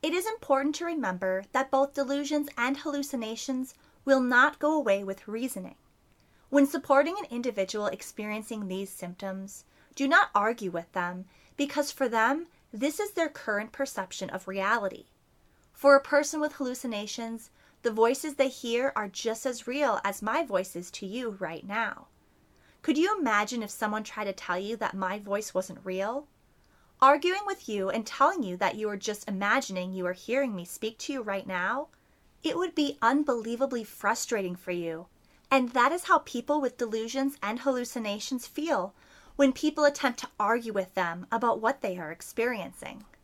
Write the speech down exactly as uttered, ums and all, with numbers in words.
It is important to remember that both delusions and hallucinations will not go away with reasoning. When supporting an individual experiencing these symptoms, do not argue with them, because for them, this is their current perception of reality. For a person with hallucinations, the voices they hear are just as real as my voice is to you right now. Could you imagine if someone tried to tell you that my voice wasn't real? Arguing with you and telling you that you are just imagining you are hearing me speak to you right now? It would be unbelievably frustrating for you. And that is how people with delusions and hallucinations feel when people attempt to argue with them about what they are experiencing.